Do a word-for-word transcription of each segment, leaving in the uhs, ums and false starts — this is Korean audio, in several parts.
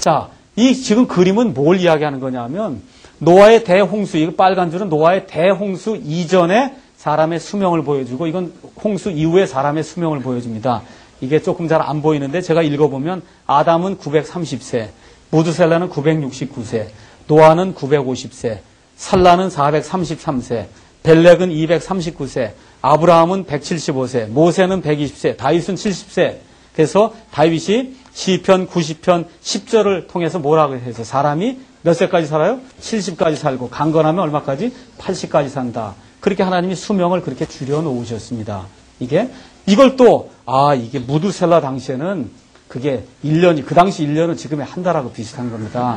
자, 이 지금 그림은 뭘 이야기하는 거냐면 노아의 대홍수, 이 빨간 줄은 노아의 대홍수 이전에 사람의 수명을 보여주고 이건 홍수 이후에 사람의 수명을 보여줍니다. 이게 조금 잘 안 보이는데 제가 읽어보면 아담은 구백삼십 세, 무드셀라는 구백육십구 세, 노아는 구백오십 세, 살라는 사백삼십삼 세, 벨렉은 이백삼십구 세, 아브라함은 백칠십오 세, 모세는 백이십 세, 다윗은 칠십 세. 그래서 다윗이 시편 구십 편 십 절을 통해서 뭐라고 해서 사람이 몇 세까지 살아요? 칠십까지 살고 강건하면 얼마까지? 팔십까지 산다. 그렇게 하나님이 수명을 그렇게 줄여놓으셨습니다. 이게 이걸 또 아 이게 무드셀라 당시에는 그게 일 년이 그 당시 일 년은 지금의 한 달하고 비슷한 겁니다.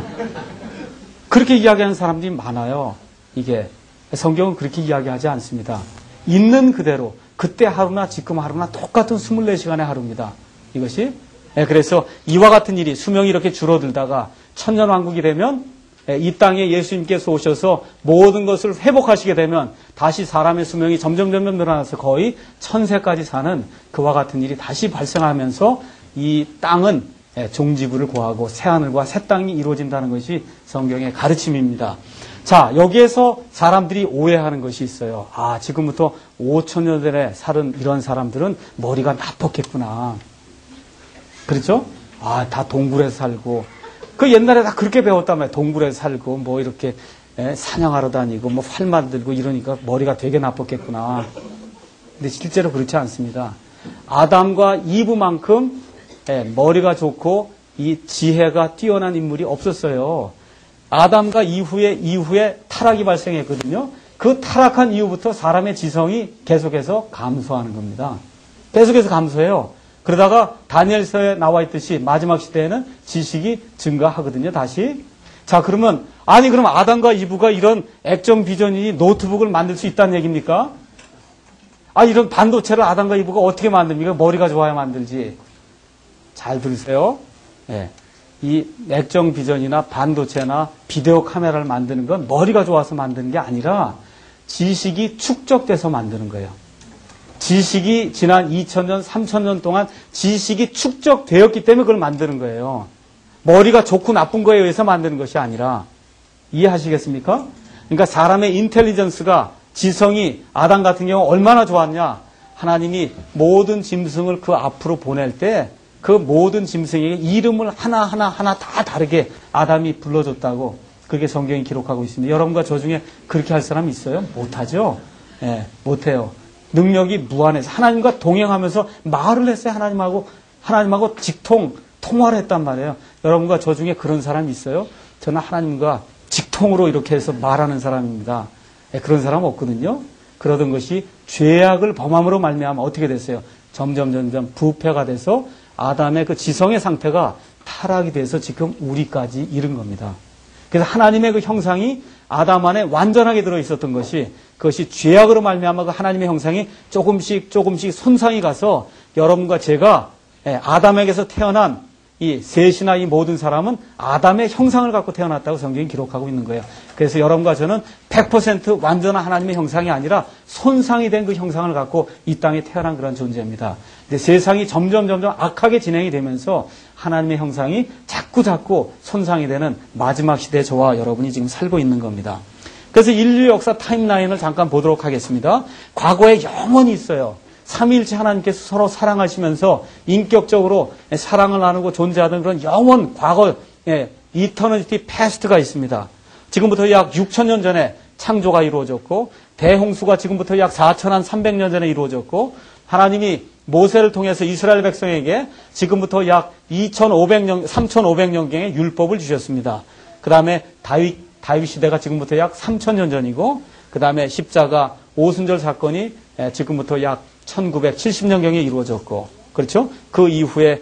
그렇게 이야기하는 사람들이 많아요. 이게 성경은 그렇게 이야기하지 않습니다. 있는 그대로 그때 하루나 지금 하루나 똑같은 이십사 시간의 하루입니다. 이것이 그래서 이와 같은 일이 수명이 이렇게 줄어들다가 천년왕국이 되면 이 땅에 예수님께서 오셔서 모든 것을 회복하시게 되면 다시 사람의 수명이 점점 점점 늘어나서 거의 천세까지 사는 그와 같은 일이 다시 발생하면서 이 땅은 종지부를 고하고 새하늘과 새 땅이 이루어진다는 것이 성경의 가르침입니다. 자, 여기에서 사람들이 오해하는 것이 있어요. 아, 지금부터 오천 년 전에 살은 이런 사람들은 머리가 나빴겠구나. 그렇죠? 아, 다 동굴에서 살고 그 옛날에 다 그렇게 배웠단 말이에요. 동굴에서 살고 뭐 이렇게 사냥하러 다니고 뭐 활 만들고 이러니까 머리가 되게 나빴겠구나. 근데 실제로 그렇지 않습니다. 아담과 이브만큼 머리가 좋고 이 지혜가 뛰어난 인물이 없었어요. 아담과 이후에 이후에 타락이 발생했거든요. 그 타락한 이후부터 사람의 지성이 계속해서 감소하는 겁니다. 계속해서 감소해요. 그러다가 다니엘서에 나와 있듯이 마지막 시대에는 지식이 증가하거든요. 다시. 자, 그러면 아니 그럼 아담과 이브가 이런 액정 비전이 노트북을 만들 수 있다는 얘기입니까? 아, 이런 반도체를 아담과 이브가 어떻게 만듭니까? 머리가 좋아야 만들지. 잘 들으세요. 예. 이 액정 비전이나 반도체나 비디오 카메라를 만드는 건 머리가 좋아서 만드는 게 아니라 지식이 축적돼서 만드는 거예요. 지식이 지난 이천 년, 삼천 년 동안 지식이 축적되었기 때문에 그걸 만드는 거예요. 머리가 좋고 나쁜 거에 의해서 만드는 것이 아니라 이해하시겠습니까? 그러니까 사람의 인텔리전스가 지성이 아담 같은 경우 얼마나 좋았냐. 하나님이 모든 짐승을 그 앞으로 보낼 때 그 모든 짐승에게 이름을 하나하나 하나 다 다르게 아담이 불러줬다고 그게 성경이 기록하고 있습니다. 여러분과 저 중에 그렇게 할 사람 있어요? 못하죠? 예, 못해요. 능력이 무한해서 하나님과 동행하면서 말을 했어요. 하나님하고 하나님하고 직통 통화를 했단 말이에요. 여러분과 저 중에 그런 사람이 있어요? 저는 하나님과 직통으로 이렇게 해서 말하는 사람입니다. 예, 그런 사람 없거든요. 그러던 것이 죄악을 범함으로 말미암아 어떻게 됐어요? 점점 점점 부패가 돼서 아담의 그 지성의 상태가 타락이 돼서 지금 우리까지 이른 겁니다. 그래서 하나님의 그 형상이 아담 안에 완전하게 들어 있었던 것이 그것이 죄악으로 말미암아 그 하나님의 형상이 조금씩 조금씩 손상이 가서 여러분과 제가 아담에게서 태어난 이 셋이나 이 모든 사람은 아담의 형상을 갖고 태어났다고 성경이 기록하고 있는 거예요. 그래서 여러분과 저는 백 퍼센트 완전한 하나님의 형상이 아니라 손상이 된 그 형상을 갖고 이 땅에 태어난 그런 존재입니다. 근데 세상이 점점 점점 악하게 진행이 되면서 하나님의 형상이 자꾸 자꾸 손상이 되는 마지막 시대에 저와 여러분이 지금 살고 있는 겁니다. 그래서 인류 역사 타임라인을 잠깐 보도록 하겠습니다. 과거에 영원히 있어요. 삼위일체 하나님께서 서로 사랑하시면서 인격적으로 사랑을 나누고 존재하던 그런 영원 과거, 예, 이터널리티 패스트가 있습니다. 지금부터 약 육천 년 전에 창조가 이루어졌고 대홍수가 지금부터 약 사천삼백 년 전에 이루어졌고 하나님이 모세를 통해서 이스라엘 백성에게 지금부터 약 이천오백 년, 삼천오백 년경의 율법을 주셨습니다. 그 다음에 다윗, 다윗 시대가 지금부터 약 삼천 년 전이고 그 다음에 십자가 오순절 사건이 지금부터 약 천구백칠십 년경에 이루어졌고, 그렇죠? 그 이후에,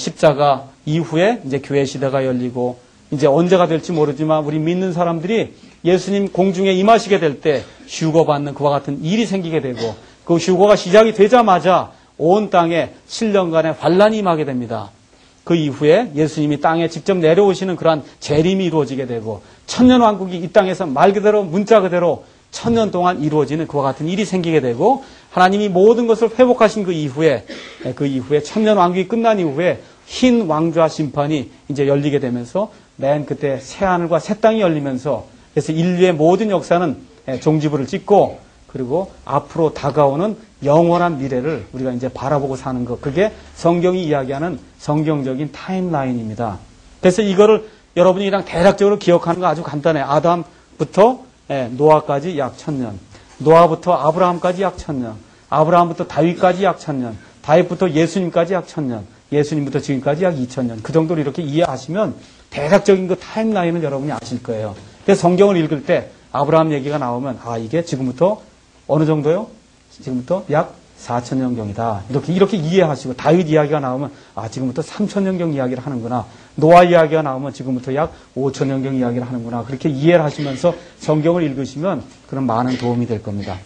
십자가 이후에 이제 교회 시대가 열리고, 이제 언제가 될지 모르지만 우리 믿는 사람들이 예수님 공중에 임하시게 될 때 휴거받는 그와 같은 일이 생기게 되고, 그 휴거가 시작이 되자마자 온 땅에 칠 년간의 환란이 임하게 됩니다. 그 이후에 예수님이 땅에 직접 내려오시는 그러한 재림이 이루어지게 되고, 천년왕국이 이 땅에서 말 그대로 문자 그대로 천년 동안 이루어지는 그와 같은 일이 생기게 되고 하나님이 모든 것을 회복하신 그 이후에 그 이후에 천년 왕국이 끝난 이후에 흰 왕좌 심판이 이제 열리게 되면서 맨 그때 새하늘과 새 땅이 열리면서 그래서 인류의 모든 역사는 종지부를 찍고 그리고 앞으로 다가오는 영원한 미래를 우리가 이제 바라보고 사는 것. 그게 성경이 이야기하는 성경적인 타임라인입니다. 그래서 이거를 여러분이 그냥 대략적으로 기억하는 거 아주 간단해요. 아담부터 노아까지 약 천년. 노아부터 아브라함까지 약 천년. 아브라함부터 다윗까지 약 천년. 다윗부터 예수님까지 약 천년. 예수님부터 지금까지 약 이천 년. 그 정도로 이렇게 이해하시면 대략적인 그 타임라인을 여러분이 아실 거예요. 그래서 성경을 읽을 때 아브라함 얘기가 나오면 아 이게 지금부터 어느 정도요? 지금부터 약 사천 년경이다. 이렇게 이렇게 이해하시고 다윗 이야기가 나오면 아 지금부터 삼천 년경 이야기를 하는구나. 노아 이야기가 나오면 지금부터 약 오천 년경 이야기를 하는구나. 그렇게 이해를 하시면서 성경을 읽으시면 그런 많은 도움이 될 겁니다.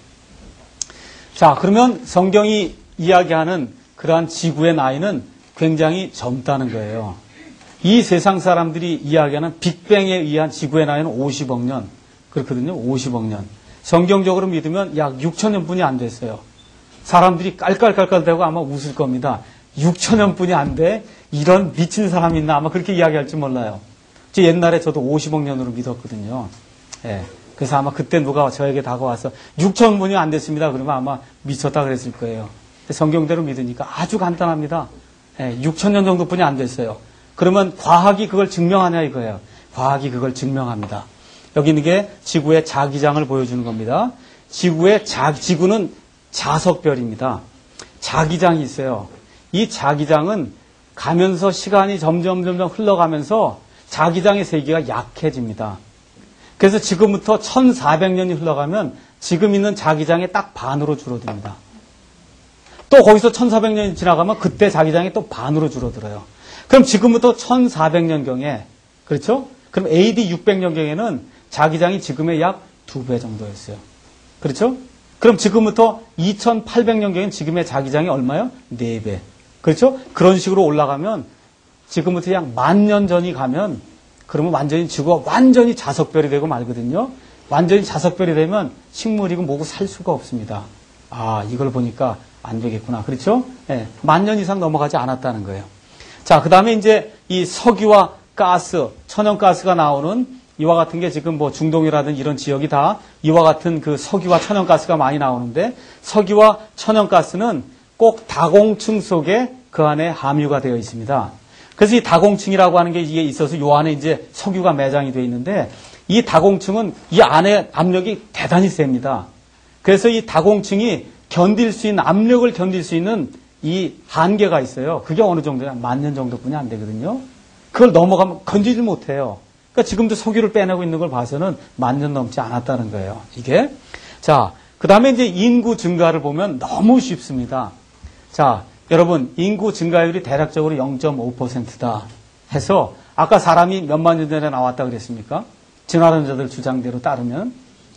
자, 그러면 성경이 이야기하는 그러한 지구의 나이는 굉장히 젊다는 거예요. 이 세상 사람들이 이야기하는 빅뱅에 의한 지구의 나이는 오십억 년. 그렇거든요. 오십억 년. 성경적으로 믿으면 약 육천 년뿐이 안 됐어요. 사람들이 깔깔깔깔대고 아마 웃을 겁니다. 육천 년뿐이 안 돼? 이런 미친 사람이 있나? 아마 그렇게 이야기할지 몰라요. 저 옛날에 저도 오십억 년으로 믿었거든요. 예. 그래서 아마 그때 누가 저에게 다가와서 육천 분이 안 됐습니다. 그러면 아마 미쳤다 그랬을 거예요. 성경대로 믿으니까 아주 간단합니다. 예, 육천 년 정도뿐이 안 됐어요. 그러면 과학이 그걸 증명하냐 이거예요. 과학이 그걸 증명합니다. 여기 있는 게 지구의 자기장을 보여주는 겁니다. 지구의 자, 지구는 자석별입니다. 자기장이 있어요. 이 자기장은 가면서 시간이 점점 점점 흘러가면서 자기장의 세기가 약해집니다. 그래서 지금부터 천사백 년이 흘러가면 지금 있는 자기장의 딱 반으로 줄어듭니다. 또 거기서 천사백 년이 지나가면 그때 자기장이 또 반으로 줄어들어요. 그럼 지금부터 천사백 년경에 그렇죠? 그럼 에이디 육백 년경에는 자기장이 지금의 약 두 배 정도였어요. 그렇죠? 그럼 지금부터 이천팔백 년경엔 지금의 자기장이 얼마요? 네 배. 그렇죠? 그런 식으로 올라가면 지금부터 약 만 년 전이 가면 그러면 완전히 지구가 완전히 자석별이 되고 말거든요. 완전히 자석별이 되면 식물이고 뭐고 살 수가 없습니다. 아, 이걸 보니까 안 되겠구나. 그렇죠? 예, 만 년 이상 넘어가지 않았다는 거예요. 자, 그 다음에 이제 이 석유와 가스, 천연가스가 나오는 이와 같은 게 지금 뭐 중동이라든 이런 지역이 다 이와 같은 그 석유와 천연가스가 많이 나오는데 석유와 천연가스는 꼭 다공층 속에 그 안에 함유가 되어 있습니다. 그래서 이 다공층이라고 하는 게 이게 있어서 요 안에 이제 석유가 매장이 되어 있는데 이 다공층은 이 안에 압력이 대단히 셉니다. 그래서 이 다공층이 견딜 수 있는 압력을 견딜 수 있는 이 한계가 있어요. 그게 어느 정도냐? 만 년 정도뿐이 안 되거든요. 그걸 넘어가면 건지지 못해요. 그러니까 지금도 석유를 빼내고 있는 걸 봐서는 만 년 넘지 않았다는 거예요. 이게. 자, 그 다음에 이제 인구 증가를 보면 너무 쉽습니다. 자, 여러분, 인구 증가율이 대략적으로 영 점 오 퍼센트다 해서 아까 사람이 몇만 년 전에 나왔다 그랬습니까? 진화론자들 주장대로 따르면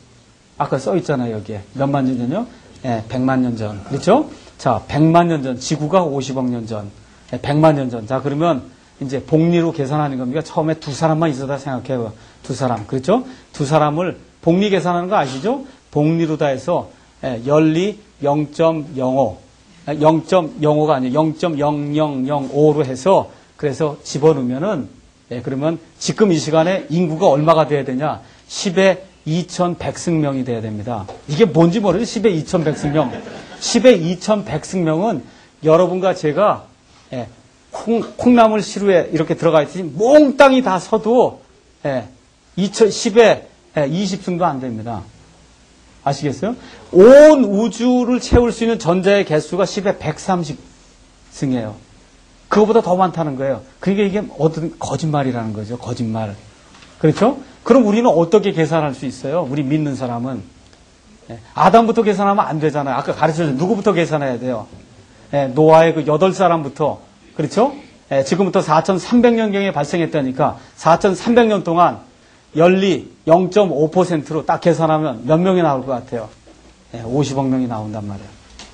아까 써 있잖아요, 여기에. 몇만 년 전이요? 예, 백만 년 전. 그렇죠? 자, 백만 년 전. 지구가 오십억 년 전. 예, 백만 년 전. 자, 그러면 이제 복리로 계산하는 겁니다. 처음에 두 사람만 있어다 생각해요. 두 사람. 그렇죠? 두 사람을 복리 계산하는 거 아시죠? 복리로 다 해서 예, 열리 영 점 영오. 영 점 영오가 아니에요. 영 점 영영영오로 해서 그래서 집어넣으면은 예, 그러면 지금 이 시간에 인구가 얼마가 돼야 되냐? 십에 이천백 승명이 돼야 됩니다. 이게 뭔지 모르죠? 십에 이천백 승명. 십에 이천백 승명은 여러분과 제가 예, 콩, 콩나물 시루에 이렇게 들어가 있듯이 몽땅이 다 서도 예, 십에 이십 승도 안 됩니다. 아시겠어요? 온 우주를 채울 수 있는 전자의 개수가 십에 백삼십 승이에요. 그거보다 더 많다는 거예요. 그러니까 이게 어떤 거짓말이라는 거죠. 거짓말. 그렇죠? 그럼 우리는 어떻게 계산할 수 있어요? 우리 믿는 사람은. 예, 아담부터 계산하면 안 되잖아요. 아까 가르쳐줬죠. 누구부터 계산해야 돼요? 예, 노아의 그 여덟 사람부터. 그렇죠? 예, 지금부터 사천삼백 년경에 발생했다니까 사천삼백 년 동안 열리 영 점 오 퍼센트로 딱 계산하면 몇 명이 나올 것 같아요? 예, 오십억 명이 나온단 말이에요.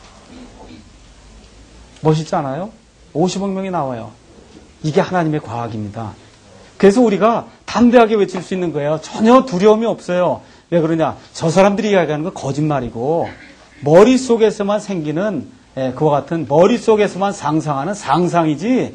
멋있지 않아요? 오십억 명이 나와요. 이게 하나님의 과학입니다. 그래서 우리가 담대하게 외칠 수 있는 거예요. 전혀 두려움이 없어요. 왜 그러냐? 저 사람들이 이야기하는 건 거짓말이고 머릿속에서만 생기는 예, 그와 같은 머릿속에서만 상상하는 상상이지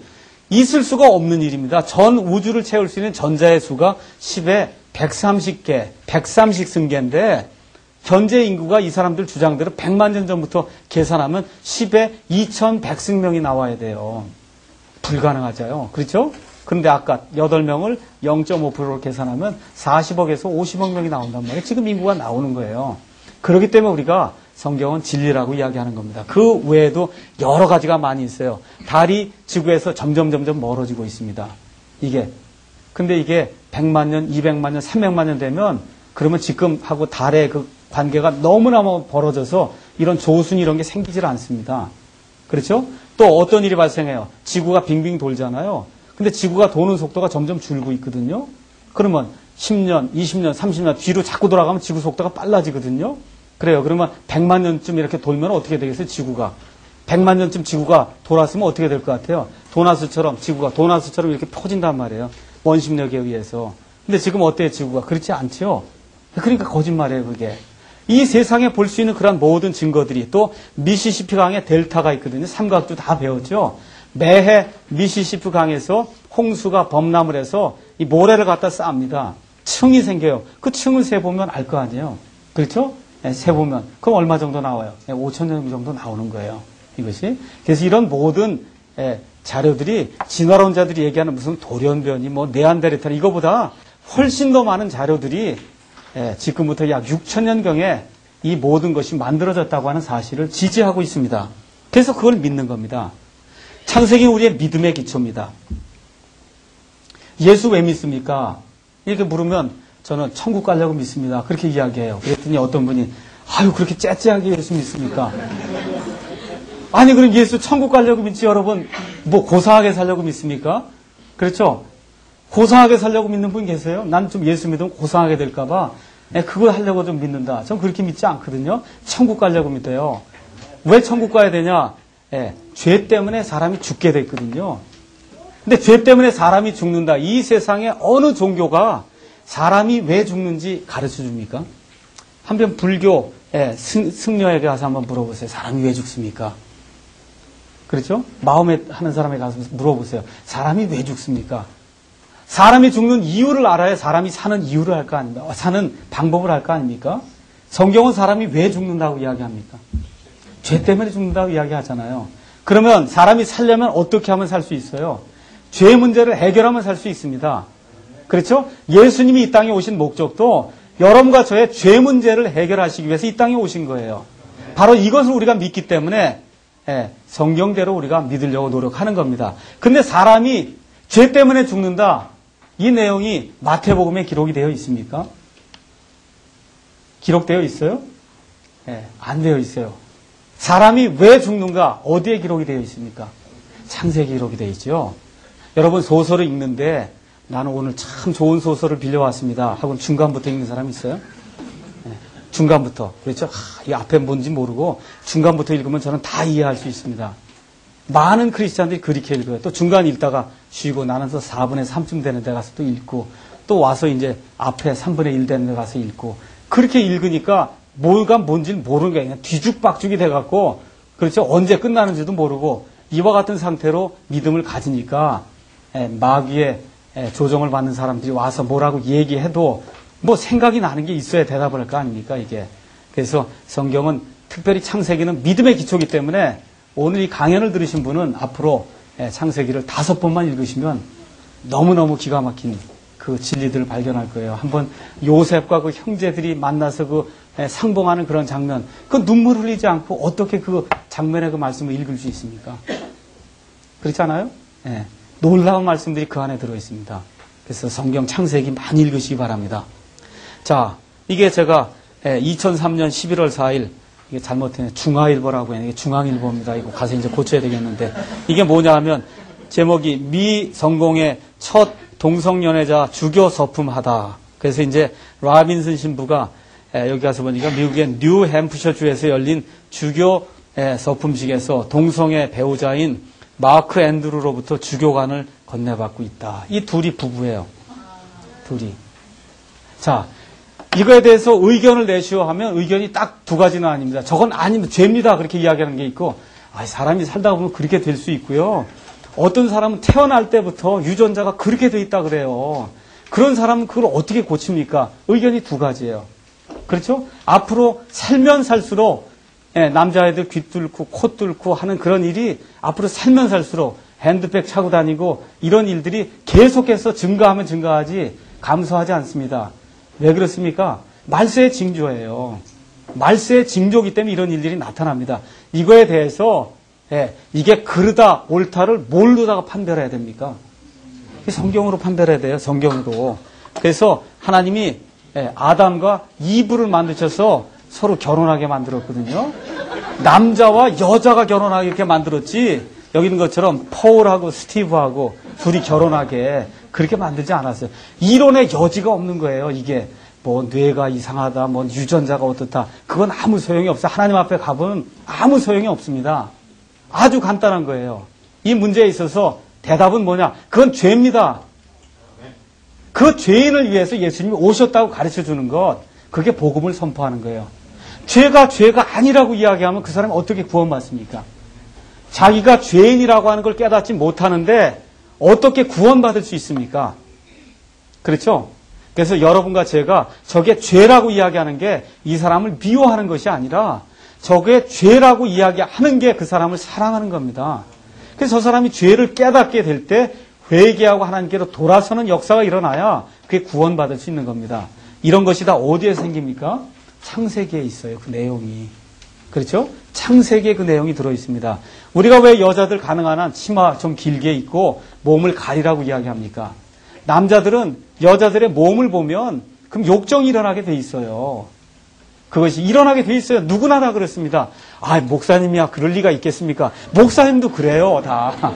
있을 수가 없는 일입니다. 전 우주를 채울 수 있는 전자의 수가 십에 백삼십 개, 백삼십 승계인데 현재 인구가 이 사람들 주장대로 백만 년 전부터 계산하면 십에 이천백 승명이 나와야 돼요. 불가능하죠. 그렇죠? 그런데 아까 여덟 명을 영 점 오 퍼센트로 계산하면 사십억에서 오십억 명이 나온단 말이에요. 지금 인구가 나오는 거예요. 그렇기 때문에 우리가 성경은 진리라고 이야기하는 겁니다. 그 외에도 여러 가지가 많이 있어요. 달이 지구에서 점점 점점 멀어지고 있습니다. 이게. 근데 이게 백만 년, 이백만 년, 삼백만 년 되면 그러면 지금하고 달의 그 관계가 너무너무 벌어져서 이런 조순 이런 게 생기질 않습니다. 그렇죠? 또 어떤 일이 발생해요? 지구가 빙빙 돌잖아요. 근데 지구가 도는 속도가 점점 줄고 있거든요. 그러면 십 년, 이십 년, 삼십 년 뒤로 자꾸 돌아가면 지구 속도가 빨라지거든요. 그래요. 그러면 백만 년쯤 이렇게 돌면 어떻게 되겠어요? 지구가. 백만 년쯤 지구가 돌았으면 어떻게 될 것 같아요? 도나스처럼 지구가 도나스처럼 이렇게 퍼진단 말이에요. 원심력에 의해서. 근데 지금 어때요? 지구가. 그렇지 않죠? 그러니까 거짓말이에요. 그게. 이 세상에 볼 수 있는 그런 모든 증거들이 또 미시시피 강에 델타가 있거든요. 삼각도 다 배웠죠. 매해 미시시피 강에서 홍수가 범람을 해서 이 모래를 갖다 쌓습니다. 층이 생겨요. 그 층을 세보면 알 거 아니에요. 그렇죠? 네, 세보면. 그럼 얼마 정도 나와요? 네, 오천 년 정도 나오는 거예요. 이것이. 그래서 이런 모든 예, 자료들이 진화론자들이 얘기하는 무슨 돌연변이 뭐 네안데르탈 이거보다 훨씬 더 많은 자료들이 예, 지금부터 약 육천 년경에 이 모든 것이 만들어졌다고 하는 사실을 지지하고 있습니다. 그래서 그걸 믿는 겁니다. 창세기는 우리의 믿음의 기초입니다. 예수 왜 믿습니까? 이렇게 물으면 저는 천국 가려고 믿습니다. 그렇게 이야기해요. 그랬더니 어떤 분이 아유 그렇게 째째하게 예수 믿습니까? 아니 그럼 예수 천국 가려고 믿지 여러분 뭐 고상하게 살려고 믿습니까? 그렇죠? 고상하게 살려고 믿는 분 계세요? 난 좀 예수 믿으면 고상하게 될까 봐 그걸 하려고 좀 믿는다. 전 그렇게 믿지 않거든요. 천국 가려고 믿어요. 왜 천국 가야 되냐? 예, 죄 때문에 사람이 죽게 됐거든요. 근데 죄 때문에 사람이 죽는다. 이 세상에 어느 종교가 사람이 왜 죽는지 가르쳐 줍니까? 한편 불교 예, 승, 승려에게 가서 한번 물어보세요. 사람이 왜 죽습니까? 그렇죠? 마음에 하는 사람에게 가서 물어보세요. 사람이 왜 죽습니까? 사람이 죽는 이유를 알아야 사람이 사는 이유를 할 거 아닙니까? 사는 방법을 할 거 아닙니까? 성경은 사람이 왜 죽는다고 이야기합니까? 죄 때문에 죽는다고 이야기하잖아요. 그러면 사람이 살려면 어떻게 하면 살 수 있어요? 죄 문제를 해결하면 살 수 있습니다. 그렇죠? 예수님이 이 땅에 오신 목적도 여러분과 저의 죄 문제를 해결하시기 위해서 이 땅에 오신 거예요. 바로 이것을 우리가 믿기 때문에 예, 성경대로 우리가 믿으려고 노력하는 겁니다. 근데 사람이 죄 때문에 죽는다. 이 내용이 마태복음에 기록이 되어 있습니까? 기록되어 있어요? 예, 안 되어 있어요. 사람이 왜 죽는가? 어디에 기록이 되어 있습니까? 창세기 기록이 되어 있죠. 여러분 소설을 읽는데 나는 오늘 참 좋은 소설을 빌려왔습니다. 하고 중간부터 읽는 사람 있어요? 네, 중간부터. 그렇죠? 아, 이 앞에 뭔지 모르고 중간부터 읽으면 저는 다 이해할 수 있습니다. 많은 크리스찬들이 그렇게 읽어요. 또 중간 읽다가 쉬고 나는 또 사분의 삼쯤 되는 데 가서 또 읽고 또 와서 이제 앞에 삼분의 일 되는 데 가서 읽고 그렇게 읽으니까 뭐가 뭔지는 모르는 게 그냥 뒤죽박죽이 돼갖고 그렇죠? 언제 끝나는지도 모르고 이와 같은 상태로 믿음을 가지니까 예, 마귀의 예, 조정을 받는 사람들이 와서 뭐라고 얘기해도 뭐 생각이 나는 게 있어야 대답을 할 거 아닙니까 이게. 그래서 성경은 특별히 창세기는 믿음의 기초이기 때문에 오늘 이 강연을 들으신 분은 앞으로 예, 창세기를 다섯 번만 읽으시면 너무너무 기가 막힌 그 진리들을 발견할 거예요. 한번 요셉과 그 형제들이 만나서 그 예, 상봉하는 그런 장면, 그 눈물 흘리지 않고 어떻게 그 장면의 그 말씀을 읽을 수 있습니까? 그렇지 않아요? 예, 놀라운 말씀들이 그 안에 들어있습니다. 그래서 성경 창세기 많이 읽으시기 바랍니다. 자, 이게 제가 예, 이천삼 년 십일월 사일 이게 잘못했네. 중화일보라고 해요. 이게 중앙일보입니다. 이거 가서 이제 고쳐야 되겠는데 이게 뭐냐 하면 제목이 미 성공의 첫 동성연애자 주교 서품하다. 그래서 이제 라빈슨 신부가 여기 가서 보니까 미국의 뉴햄프셔 주에서 열린 주교 서품식에서 동성애 배우자인 마크 앤드루로부터 주교관을 건네받고 있다. 이 둘이 부부예요. 둘이. 자, 이거에 대해서 의견을 내시오 하면 의견이 딱 두 가지는 아닙니다. 저건 아닙니다. 죄입니다. 그렇게 이야기하는 게 있고, 아, 사람이 살다 보면 그렇게 될 수 있고요. 어떤 사람은 태어날 때부터 유전자가 그렇게 돼 있다 그래요. 그런 사람은 그걸 어떻게 고칩니까? 의견이 두 가지예요. 그렇죠? 앞으로 살면 살수록 예, 남자애들 귀 뚫고 코 뚫고 하는 그런 일이 앞으로 살면 살수록 핸드백 차고 다니고 이런 일들이 계속해서 증가하면 증가하지 감소하지 않습니다. 왜 그렇습니까? 말세의 징조예요. 말세의 징조이기 때문에 이런 일들이 나타납니다. 이거에 대해서 예, 이게 그르다 옳다를 뭘로다가 판별해야 됩니까? 성경으로 판별해야 돼요. 성경으로. 그래서 하나님이 예, 아담과 이브를 만드셔서 서로 결혼하게 만들었거든요. 남자와 여자가 결혼하게 이렇게 만들었지 여기 있는 것처럼 폴하고 스티브하고 둘이 결혼하게 그렇게 만들지 않았어요. 이론의 여지가 없는 거예요. 이게 뭐 뇌가 이상하다, 뭐 유전자가 어떻다. 그건 아무 소용이 없어요. 하나님 앞에 가보면 아무 소용이 없습니다. 아주 간단한 거예요. 이 문제에 있어서 대답은 뭐냐? 그건 죄입니다. 그 죄인을 위해서 예수님이 오셨다고 가르쳐 주는 것, 그게 복음을 선포하는 거예요. 죄가 죄가 아니라고 이야기하면 그 사람이 어떻게 구원받습니까? 자기가 죄인이라고 하는 걸 깨닫지 못하는데 어떻게 구원받을 수 있습니까? 그렇죠? 그래서 여러분과 제가 저게 죄라고 이야기하는 게 이 사람을 미워하는 것이 아니라 저게 죄라고 이야기하는 게 그 사람을 사랑하는 겁니다. 그래서 저 사람이 죄를 깨닫게 될 때 회개하고 하나님께로 돌아서는 역사가 일어나야 그게 구원받을 수 있는 겁니다. 이런 것이 다 어디에 생깁니까? 창세기에 있어요. 그 내용이. 그렇죠? 창세기에 그 내용이 들어있습니다. 우리가 왜 여자들 가능한 한 치마 좀 길게 입고 몸을 가리라고 이야기합니까? 남자들은 여자들의 몸을 보면 그럼 욕정이 일어나게 돼 있어요. 그것이 일어나게 돼 있어요. 누구나 다 그렇습니다. 아, 목사님이야 그럴 리가 있겠습니까? 목사님도 그래요, 다.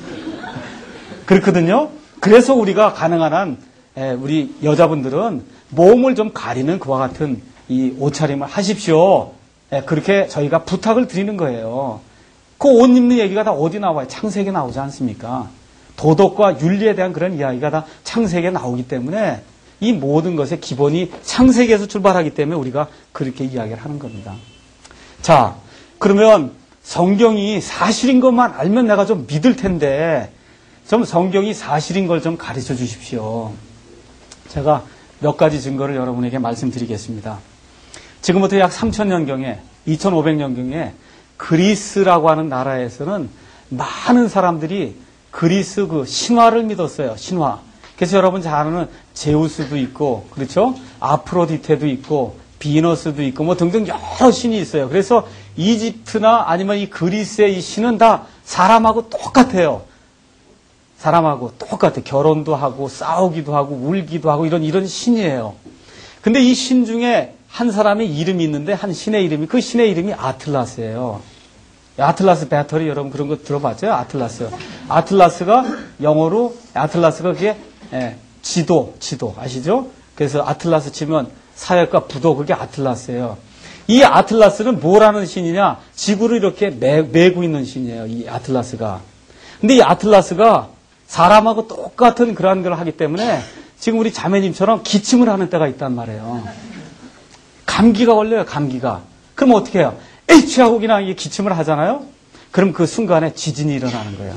그렇거든요. 그래서 우리가 가능한 한 우리 여자분들은 몸을 좀 가리는 그와 같은 이 옷차림을 하십시오. 그렇게 저희가 부탁을 드리는 거예요. 그 옷 입는 얘기가 다 어디 나와요? 창세기에 나오지 않습니까? 도덕과 윤리에 대한 그런 이야기가 다 창세기에 나오기 때문에 이 모든 것의 기본이 창세기에서 출발하기 때문에 우리가 그렇게 이야기를 하는 겁니다. 자, 그러면 성경이 사실인 것만 알면 내가 좀 믿을 텐데 좀 성경이 사실인 걸 좀 가르쳐 주십시오. 제가 몇 가지 증거를 여러분에게 말씀드리겠습니다. 지금부터 약 삼천 년경에 이천오백 년경에 그리스라고 하는 나라에서는 많은 사람들이 그리스 그 신화를 믿었어요. 신화. 그래서 여러분 잘 아는 제우스도 있고, 그렇죠? 아프로디테도 있고, 비너스도 있고, 뭐 등등 여러 신이 있어요. 그래서 이집트나 아니면 이 그리스의 이 신은 다 사람하고 똑같아요. 사람하고 똑같아요. 결혼도 하고, 싸우기도 하고, 울기도 하고, 이런, 이런 신이에요. 근데 이 신 중에 한 사람의 이름이 있는데, 한 신의 이름이, 그 신의 이름이 아틀라스예요. 아틀라스 배터리 여러분 그런 거 들어봤죠? 아틀라스. 아틀라스가 영어로, 아틀라스가 그게 예, 지도, 지도 아시죠? 그래서 아틀라스 치면 사역과 부도 그게 아틀라스예요. 이 아틀라스는 뭐라는 신이냐? 지구를 이렇게 매, 매고 있는 신이에요. 이 아틀라스가. 근데 이 아틀라스가 사람하고 똑같은 그러한 걸 하기 때문에 지금 우리 자매님처럼 기침을 하는 때가 있단 말이에요. 감기가 걸려요, 감기가. 그럼 어떻게 해요? 에이치 하고 그냥 이게 기침을 하잖아요? 그럼 그 순간에 지진이 일어나는 거예요.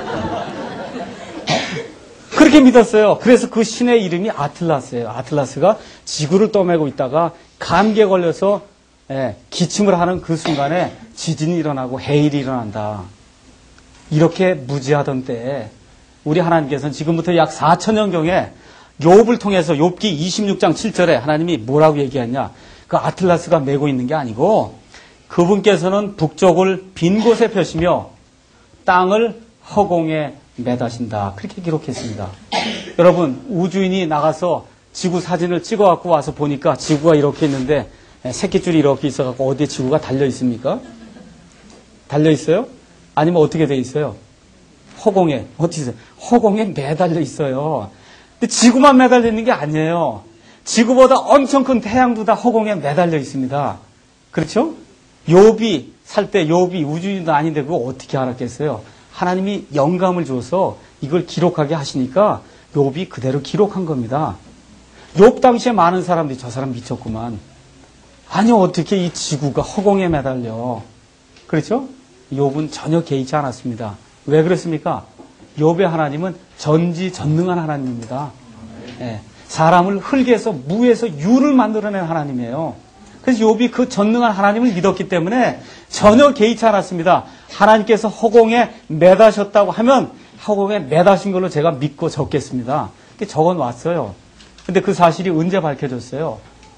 그렇게 믿었어요. 그래서 그 신의 이름이 아틀라스예요. 아틀라스가 지구를 떠매고 있다가 감기에 걸려서 예, 기침을 하는 그 순간에 지진이 일어나고 해일이 일어난다. 이렇게 무지하던 때에 우리 하나님께서는 지금부터 약 사천 년경에 욥을 통해서 욥기 이십육 장 칠 절에 하나님이 뭐라고 얘기했냐? 그 아틀라스가 메고 있는 게 아니고 그분께서는 북쪽을 빈 곳에 펴시며 땅을 허공에 매다신다. 그렇게 기록했습니다. 여러분, 우주인이 나가서 지구 사진을 찍어갖고 와서 보니까 지구가 이렇게 있는데 새끼줄이 이렇게 있어갖고 어디에 지구가 달려 있습니까? 달려 있어요? 아니면 어떻게 돼 있어요? 허공에. 어떻게 있어요? 허공에 매달려 있어요. 근데 지구만 매달려 있는 게 아니에요. 지구보다 엄청 큰 태양도 다 허공에 매달려 있습니다. 그렇죠? 욥이 살 때 욥이 우주인도 아닌데 그거 어떻게 알았겠어요? 하나님이 영감을 줘서 이걸 기록하게 하시니까 욥이 그대로 기록한 겁니다. 욥 당시에 많은 사람들이 저 사람 미쳤구만. 아니 어떻게 이 지구가 허공에 매달려. 그렇죠? 욥은 전혀 개의치 않았습니다. 왜 그랬습니까? 욥의 하나님은 전지전능한 하나님입니다. 예, 사람을 흙에서 무에서 유를 만들어낸 하나님이에요. 그래서 욥이 그 전능한 하나님을 믿었기 때문에 전혀 개의치 않았습니다. 하나님께서 허공에 매다셨다고 하면 허공에 매다신 걸로 제가 믿고 적겠습니다. 적어 놨어요. 근데 그 사실이 언제 밝혀졌어요?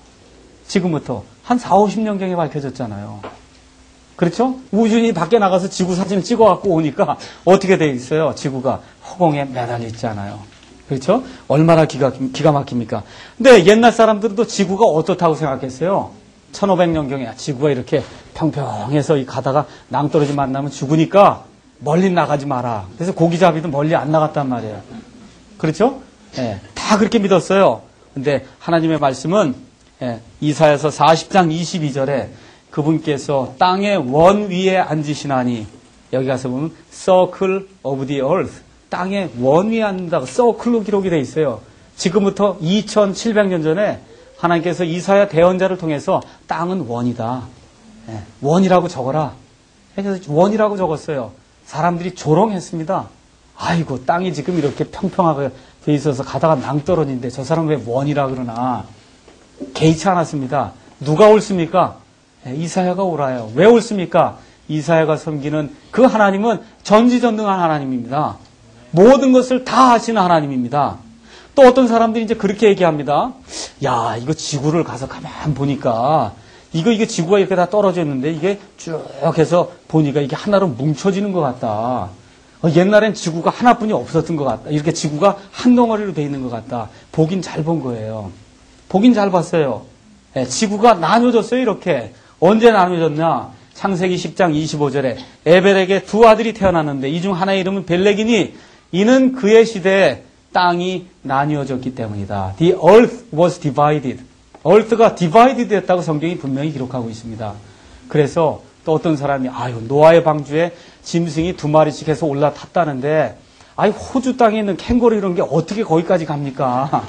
지금부터 한 사오십 년경에 밝혀졌잖아요. 그렇죠? 우주인이 밖에 나가서 지구 사진을 찍어갖고 오니까 어떻게 돼 있어요? 지구가 허공에 매달려 있잖아요. 그렇죠? 얼마나 기가, 기가 막힙니까? 근데 옛날 사람들은 또 지구가 어떻다고 생각했어요? 천오백 년경에 지구가 이렇게 평평해서 이 가다가 낭떠러지 만나면 죽으니까 멀리 나가지 마라. 그래서 고기잡이도 멀리 안 나갔단 말이에요. 그렇죠? 예, 다 그렇게 믿었어요. 근데 하나님의 말씀은 예, 이사야서 사십 장 이십이 절에 그분께서 땅의 원 위에 앉으시나니 여기 가서 보면 circle of the earth 땅의 원 위에 앉는다고 circle로 기록이 되어 있어요. 지금부터 이천칠백 년 전에 하나님께서 이사야 대언자를 통해서 땅은 원이다. 예, 원이라고 적어라. 그래서 원이라고 적었어요. 사람들이 조롱했습니다. 아이고 땅이 지금 이렇게 평평하게 돼 있어서 가다가 낭떠러지인데 저 사람 왜 원이라 그러나. 개의치 않았습니다. 누가 옳습니까? 예, 이사야가 옳아요. 왜 옳습니까? 이사야가 섬기는 그 하나님은 전지전능한 하나님입니다. 모든 것을 다 하시는 하나님입니다. 또 어떤 사람들이 이제 그렇게 얘기합니다. 야, 이거 지구를 가서 가만 보니까 이거 이게 지구가 이렇게 다 떨어져 있는데 이게 쭉 해서 보니까 이게 하나로 뭉쳐지는 것 같다. 어, 옛날엔 지구가 하나뿐이 없었던 것 같다. 이렇게 지구가 한 덩어리로 돼 있는 것 같다. 보긴 잘 본 거예요. 보긴 잘 봤어요. 예, 지구가 나눠졌어요. 이렇게. 언제 나눠졌냐? 창세기 십 장 이십오 절에 에벨에게 두 아들이 태어났는데 이 중 하나의 이름은 벨렉이니 이는 그의 시대에 땅이 나뉘어졌기 때문이다. The earth was divided. earth가 divided 됐다고 성경이 분명히 기록하고 있습니다. 그래서 또 어떤 사람이 아유 노아의 방주에 짐승이 두 마리씩 해서 올라탔다는데 아이 호주 땅에 있는 캥거루 이런 게 어떻게 거기까지 갑니까?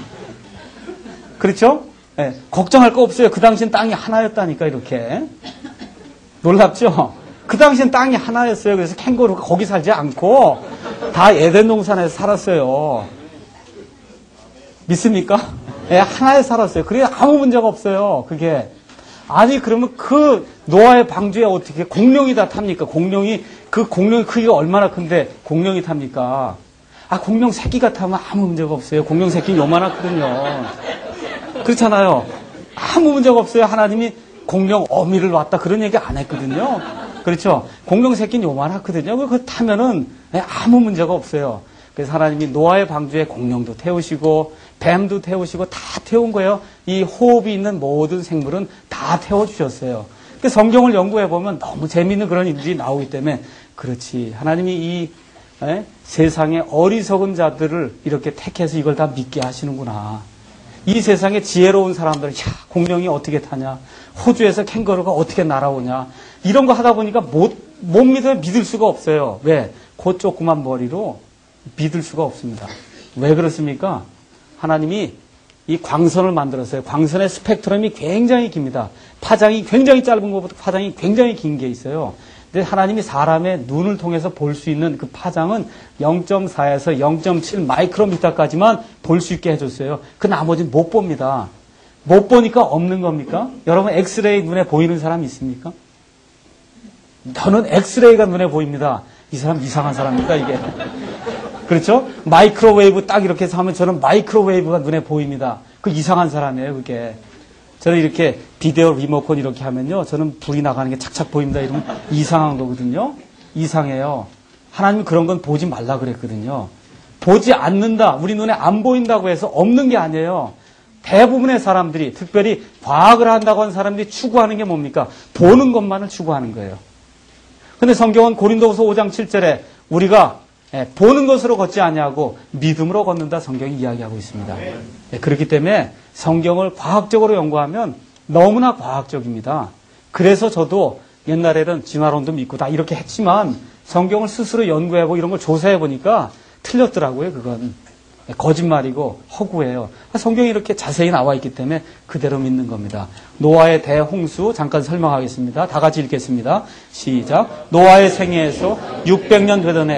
그렇죠? 네, 걱정할 거 없어요. 그 당시엔 땅이 하나였다니까 이렇게. 놀랍죠? 그 당시엔 땅이 하나였어요. 그래서 캥거루가 거기 살지 않고 다 에덴 동산에서 살았어요. 믿습니까? 예, 하나에 살았어요. 그래 아무 문제가 없어요. 그게. 아니 그러면 그 노아의 방주에 어떻게 공룡이 다 탑니까? 공룡이 그 공룡의 크기가 얼마나 큰데 공룡이 탑니까? 아 공룡 새끼가 타면 아무 문제가 없어요. 공룡 새끼는 요만하거든요. 그렇잖아요. 아무 문제가 없어요. 하나님이 공룡 어미를 놨다 그런 얘기 안 했거든요. 그렇죠? 공룡 새끼는 요만하거든요. 그거 타면은 아무 문제가 없어요. 그래서 하나님이 노아의 방주에 공룡도 태우시고 뱀도 태우시고 다 태운 거예요. 이 호흡이 있는 모든 생물은 다 태워주셨어요. 그 성경을 연구해 보면 너무 재미있는 그런 일들이 나오기 때문에 그렇지. 하나님이 이 에? 세상의 어리석은 자들을 이렇게 택해서 이걸 다 믿게 하시는구나. 이 세상에 지혜로운 사람들은 야 공룡이 어떻게 타냐. 호주에서 캥거루가 어떻게 날아오냐. 이런 거 하다 보니까 못, 못 믿으면 믿을 수가 없어요. 왜? 그 조그만 머리로 믿을 수가 없습니다. 왜 그렇습니까? 하나님이 이 광선을 만들었어요. 광선의 스펙트럼이 굉장히 깁니다. 파장이 굉장히 짧은 것보다 파장이 굉장히 긴 게 있어요. 근데 하나님이 사람의 눈을 통해서 볼 수 있는 그 파장은 영 점 사에서 영 점 칠 마이크로미터까지만 볼 수 있게 해줬어요. 그 나머지는 못 봅니다. 못 보니까 없는 겁니까? 여러분 엑스레이 눈에 보이는 사람 있습니까? 저는 엑스레이가 눈에 보입니다. 이 사람 이상한 사람입니다, 이게. 그렇죠? 마이크로웨이브 딱 이렇게 해서 하면 저는 마이크로웨이브가 눈에 보입니다. 그 이상한 사람이에요, 그게. 저는 이렇게 비데오 리모컨 이렇게 하면요. 저는 불이 나가는 게 착착 보입니다. 이러면 이상한 거거든요. 이상해요. 하나님은 그런 건 보지 말라 그랬거든요. 보지 않는다. 우리 눈에 안 보인다고 해서 없는 게 아니에요. 대부분의 사람들이, 특별히 과학을 한다고 하는 사람들이 추구하는 게 뭡니까? 보는 것만을 추구하는 거예요. 근데 성경은 고린도후서 오 장 칠 절에 우리가 보는 것으로 걷지 아니하고 믿음으로 걷는다 성경이 이야기하고 있습니다. 그렇기 때문에 성경을 과학적으로 연구하면 너무나 과학적입니다. 그래서 저도 옛날에는 진화론도 믿고 다 이렇게 했지만 성경을 스스로 연구하고 이런 걸 조사해 보니까 틀렸더라고요. 그건 거짓말이고 허구예요. 성경이 이렇게 자세히 나와 있기 때문에 그대로 믿는 겁니다. 노아의 대홍수 잠깐 설명하겠습니다. 다 같이 읽겠습니다. 시작. 노아의 생애에서 육백 년 되던 해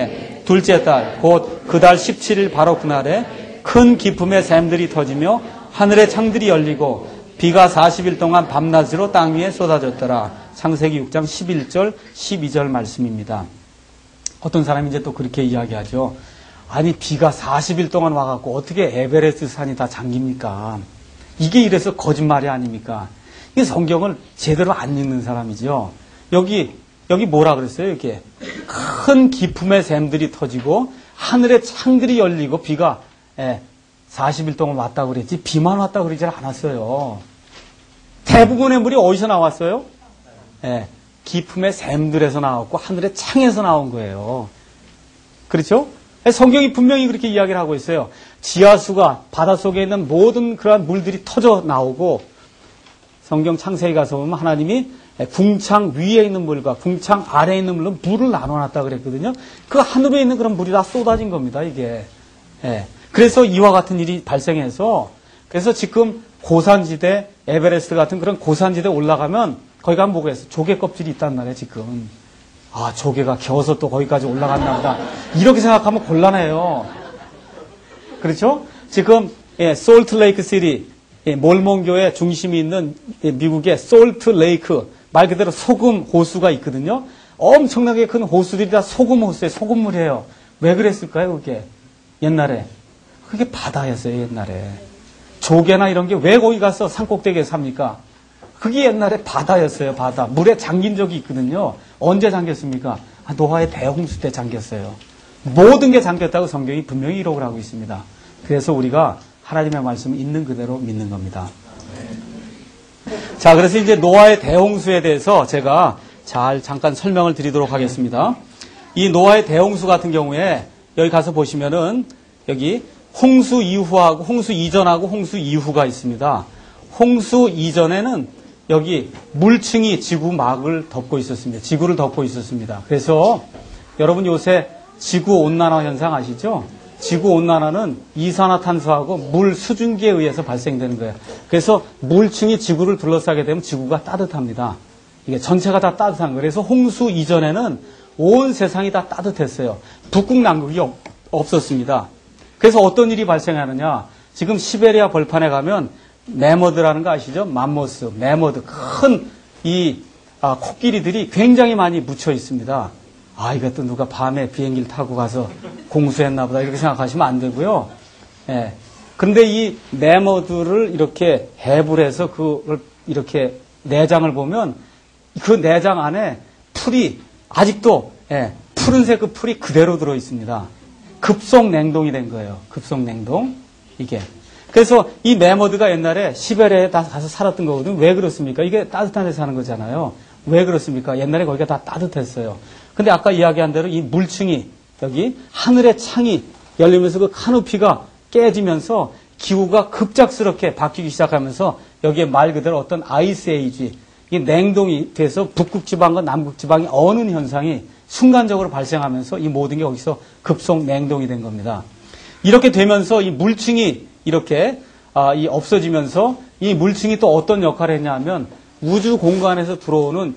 둘째 달 곧 그 달 십칠 일 바로 그날에 큰 기품의 샘들이 터지며 하늘의 창들이 열리고 비가 사십 일 동안 밤낮으로 땅 위에 쏟아졌더라. 창세기 육 장 십일 절 십이 절 말씀입니다. 어떤 사람이 이제 또 그렇게 이야기하죠. 아니 비가 사십 일 동안 와갖고 어떻게 에베레스트 산이 다 잠깁니까? 이게 이래서 거짓말이 아닙니까? 이게 성경을 제대로 안 읽는 사람이죠. 여기 여기 뭐라 그랬어요? 이렇게 큰 기품의 샘들이 터지고 하늘의 창들이 열리고 비가 예, 사십 일 동안 왔다고 그랬지 비만 왔다고 그러지 않았어요. 대부분의 물이 어디서 나왔어요? 예, 기품의 샘들에서 나왔고 하늘의 창에서 나온 거예요. 그렇죠? 성경이 분명히 그렇게 이야기를 하고 있어요. 지하수가 바닷속에 있는 모든 그러한 물들이 터져 나오고 성경 창세기 가서 보면 하나님이 궁창 위에 있는 물과 궁창 아래에 있는 물로 물을 나눠놨다 그랬거든요. 그 하늘에 있는 그런 물이 다 쏟아진 겁니다. 이게. 예. 그래서 이와 같은 일이 발생해서 그래서 지금 고산지대 에베레스트 같은 그런 고산지대 올라가면 거기 가면 뭐가 있어? 조개 껍질이 있단 말이에요. 지금. 아, 조개가 겨워서 또 거기까지 올라갔나 보다. 이렇게 생각하면 곤란해요. 그렇죠? 지금, 예, 솔트레이크 시티, 예, 몰몬교의 중심이 있는 예, 미국의 솔트레이크, 말 그대로 소금 호수가 있거든요. 엄청나게 큰 호수들이 다 소금 호수에 소금물이에요. 왜 그랬을까요, 그게? 옛날에. 그게 바다였어요, 옛날에. 조개나 이런 게 왜 거기 가서 산꼭대기에 삽니까? 그게 옛날에 바다였어요, 바다. 물에 잠긴 적이 있거든요. 언제 잠겼습니까? 아, 노아의 대홍수 때 잠겼어요. 모든 게 잠겼다고 성경이 분명히 기록을 하고 있습니다. 그래서 우리가 하나님의 말씀을 있는 그대로 믿는 겁니다. 자, 그래서 이제 노아의 대홍수에 대해서 제가 잘 잠깐 설명을 드리도록 하겠습니다. 이 노아의 대홍수 같은 경우에 여기 가서 보시면은 여기 홍수 이후하고 홍수 이전하고 홍수 이후가 있습니다. 홍수 이전에는 여기 물층이 지구막을 덮고 있었습니다. 지구를 덮고 있었습니다. 그래서 여러분 요새 지구온난화 현상 아시죠? 지구온난화는 이산화탄소하고 물 수증기에 의해서 발생되는 거예요. 그래서 물층이 지구를 둘러싸게 되면 지구가 따뜻합니다. 이게 전체가 다 따뜻한 거예요. 그래서 홍수 이전에는 온 세상이 다 따뜻했어요. 북극 남극이 없었습니다. 그래서 어떤 일이 발생하느냐? 지금 시베리아 벌판에 가면 매머드라는 거 아시죠? 맘모스, 매머드, 큰 이 아, 코끼리들이 굉장히 많이 묻혀 있습니다. 아, 이것도 누가 밤에 비행기를 타고 가서 공수했나 보다 이렇게 생각하시면 안 되고요. 예. 근데 이 매머드를 이렇게 해부해서 그걸 이렇게 내장을 보면 그 내장 안에 풀이 아직도 예, 푸른색 그 풀이 그대로 들어 있습니다. 급속 냉동이 된 거예요. 급속 냉동. 이게. 그래서 이 매머드가 옛날에 시베리아에 다 가서 살았던 거거든요. 왜 그렇습니까? 이게 따뜻한 데 사는 거잖아요. 왜 그렇습니까? 옛날에 거기가 다 따뜻했어요. 근데 아까 이야기한 대로 이 물층이 여기 하늘의 창이 열리면서 그 카노피가 깨지면서 기후가 급작스럽게 바뀌기 시작하면서 여기에 말 그대로 어떤 아이스 에이지, 이 냉동이 돼서 북극 지방과 남극 지방이 어는 현상이 순간적으로 발생하면서 이 모든 게 거기서 급속 냉동이 된 겁니다. 이렇게 되면서 이 물층이 이렇게 아, 이 없어지면서 이 물층이 또 어떤 역할을 했냐면 우주 공간에서 들어오는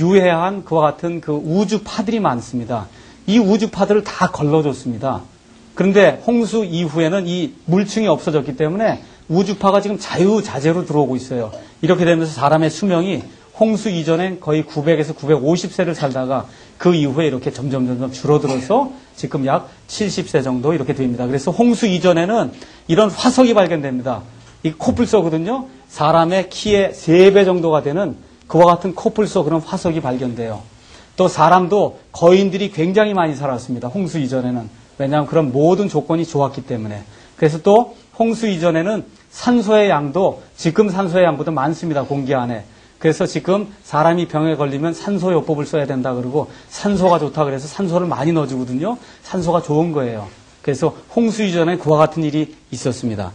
유해한 그와 같은 그 우주파들이 많습니다. 이 우주파들을 다 걸러줬습니다. 그런데 홍수 이후에는 이 물층이 없어졌기 때문에 우주파가 지금 자유자재로 들어오고 있어요. 이렇게 되면서 사람의 수명이 홍수 이전엔 거의 구백에서 구백오십 세를 살다가 그 이후에 이렇게 점점 점점 줄어들어서 지금 약 칠십 세 정도 이렇게 됩니다. 그래서 홍수 이전에는 이런 화석이 발견됩니다. 이 코뿔소거든요. 사람의 키의 세 배 정도가 되는 그와 같은 코뿔소 그런 화석이 발견돼요. 또 사람도 거인들이 굉장히 많이 살았습니다. 홍수 이전에는. 왜냐하면 그런 모든 조건이 좋았기 때문에. 그래서 또 홍수 이전에는 산소의 양도 지금 산소의 양보다 많습니다. 공기 안에. 그래서 지금 사람이 병에 걸리면 산소요법을 써야 된다 그러고 산소가 좋다 그래서 산소를 많이 넣어주거든요. 산소가 좋은 거예요. 그래서 홍수 이전에 그와 같은 일이 있었습니다.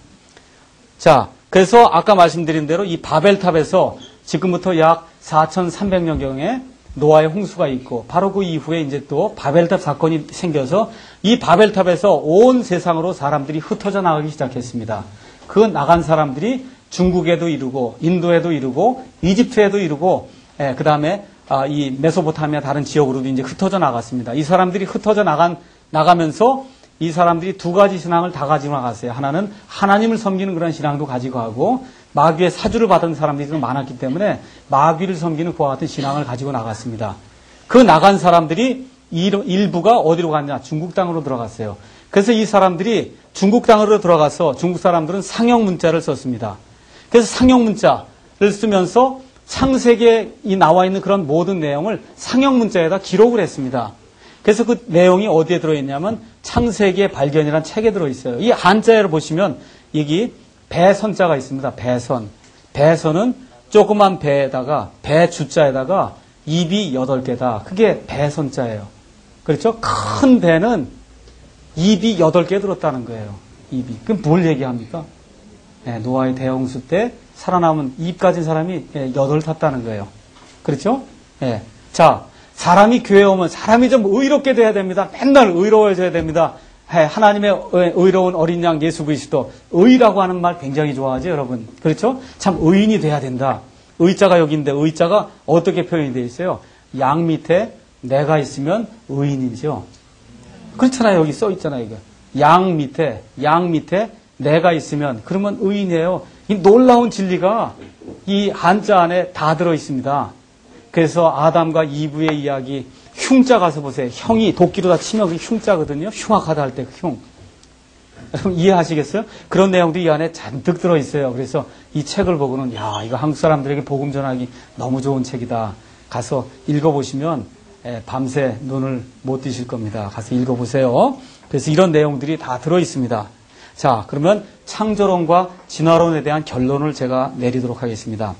자, 그래서 아까 말씀드린 대로 이 바벨탑에서 지금부터 약 사천삼백 년경에 노아의 홍수가 있고 바로 그 이후에 이제 또 바벨탑 사건이 생겨서 이 바벨탑에서 온 세상으로 사람들이 흩어져 나가기 시작했습니다. 그 나간 사람들이 중국에도 이르고 인도에도 이르고 이집트에도 이르고 예, 그 다음에 아, 이 메소포타미아 다른 지역으로도 이제 흩어져 나갔습니다. 이 사람들이 흩어져 나간 나가면서 이 사람들이 두 가지 신앙을 다 가지고 나갔어요. 하나는 하나님을 섬기는 그런 신앙도 가지고 가고 마귀의 사주를 받은 사람들이 좀 많았기 때문에 마귀를 섬기는 그와 같은 신앙을 가지고 나갔습니다. 그 나간 사람들이 일부가 어디로 갔냐? 중국 땅으로 들어갔어요. 그래서 이 사람들이 중국 땅으로 들어가서 중국 사람들은 상형 문자를 썼습니다. 그래서 상형 문자를 쓰면서 창세기에 나와 있는 그런 모든 내용을 상형 문자에다 기록을 했습니다. 그래서 그 내용이 어디에 들어있냐면 창세기의 발견이라는 책에 들어있어요. 이 한자를 보시면 여기 배선자가 있습니다. 배선. 배선은 조그만 배에다가 배 주자에다가 입이 여덟 개다. 그게 배선자예요. 그렇죠? 큰 배는 입이 여덟 개 들었다는 거예요. 입이. 그럼 뭘 얘기합니까? 네, 노아의 대홍수 때 살아남은 입 가진 사람이 여덟 탔다는 거예요. 그렇죠? 네. 자, 사람이 교회에 오면 사람이 좀 의롭게 돼야 됩니다. 맨날 의로워져야 됩니다. 하나님의 의로운 어린 양 예수 그리스도, 의라고 하는 말 굉장히 좋아하죠, 여러분. 그렇죠? 참 의인이 돼야 된다. 의자가 여기인데 의자가 어떻게 표현이 되어 있어요? 양 밑에 내가 있으면 의인이죠. 그렇잖아요. 여기 써 있잖아요. 이거. 양 밑에, 양 밑에 내가 있으면 그러면 의인이에요. 이 놀라운 진리가 이 한자 안에 다 들어 있습니다. 그래서 아담과 이브의 이야기, 흉자 가서 보세요. 형이 도끼로 다 치면 그게 흉자거든요. 흉악하다 할 때 그 흉. 여러분 이해하시겠어요? 그런 내용도 이 안에 잔뜩 들어있어요. 그래서 이 책을 보고는 야, 이거 한국 사람들에게 복음 전하기 너무 좋은 책이다. 가서 읽어보시면 밤새 눈을 못 뜨실 겁니다. 가서 읽어보세요. 그래서 이런 내용들이 다 들어있습니다. 자, 그러면 창조론과 진화론에 대한 결론을 제가 내리도록 하겠습니다.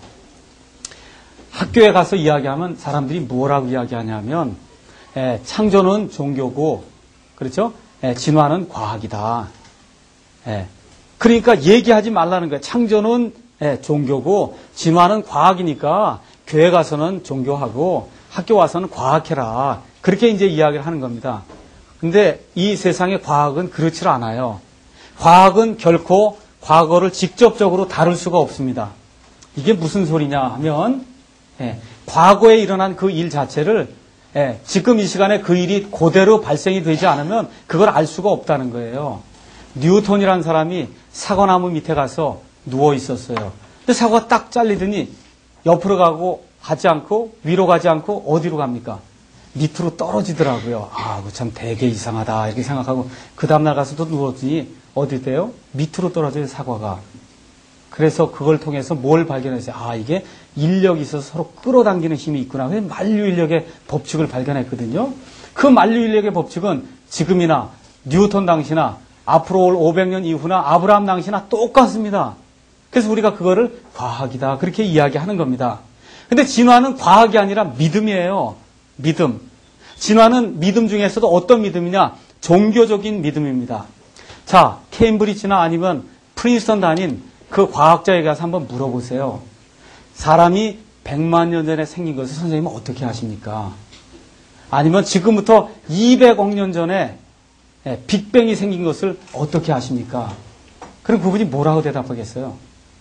학교에 가서 이야기하면 사람들이 뭐라고 이야기하냐면 에, 창조는 종교고, 그렇죠? 에, 진화는 과학이다. 에, 그러니까 얘기하지 말라는 거예요. 창조는 에, 종교고 진화는 과학이니까 교회 가서는 종교하고 학교 와서는 과학해라. 그렇게 이제 이야기를 하는 겁니다. 근데 이 세상의 과학은 그렇지 않아요. 과학은 결코 과거를 직접적으로 다룰 수가 없습니다. 이게 무슨 소리냐 하면 예, 과거에 일어난 그 일 자체를 예, 지금 이 시간에 그 일이 그대로 발생이 되지 않으면 그걸 알 수가 없다는 거예요. 뉴턴이라는 사람이 사과나무 밑에 가서 누워 있었어요. 근데 사과가 딱 잘리더니 옆으로 가고 가지 않고 위로 가지 않고 어디로 갑니까? 밑으로 떨어지더라고요. 아, 그거 참 되게 이상하다 이렇게 생각하고 그 다음날 가서 또 누웠더니 어디 돼요? 밑으로 떨어져요, 사과가. 그래서 그걸 통해서 뭘 발견했어요? 아, 이게 인력이 있어서 서로 끌어당기는 힘이 있구나. 그래서 만류인력의 법칙을 발견했거든요. 그 만류인력의 법칙은 지금이나 뉴턴 당시나 앞으로 올 오백 년 이후나 아브라함 당시나 똑같습니다. 그래서 우리가 그거를 과학이다 그렇게 이야기하는 겁니다. 근데 진화는 과학이 아니라 믿음이에요. 믿음. 진화는 믿음 중에서도 어떤 믿음이냐? 종교적인 믿음입니다. 자, 케임브리지나 아니면 프린스턴 다닌 그 과학자에게 가서 한번 물어보세요. 사람이 백만 년 전에 생긴 것을 선생님은 어떻게 아십니까? 아니면 지금부터 이백억 년 전에 빅뱅이 생긴 것을 어떻게 아십니까? 그럼 그분이 뭐라고 대답하겠어요?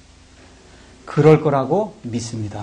그럴 거라고 믿습니다.